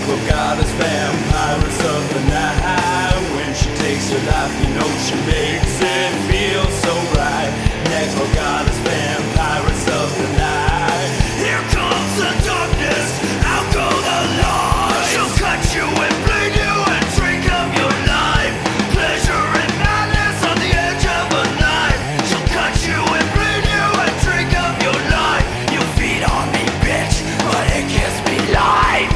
Necrogoddess, vampires of the night. When she takes her life, you know she makes it feel so right. Necrogoddess, vampires of the night. Here comes the darkness, out go the light. She'll cut you and bleed you and drink up your life. Pleasure and madness on the edge of a knife. She'll cut you and bleed you and drink up your life. You feed on me, bitch, but it gives me life.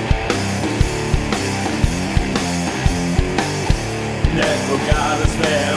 Necrogoddess,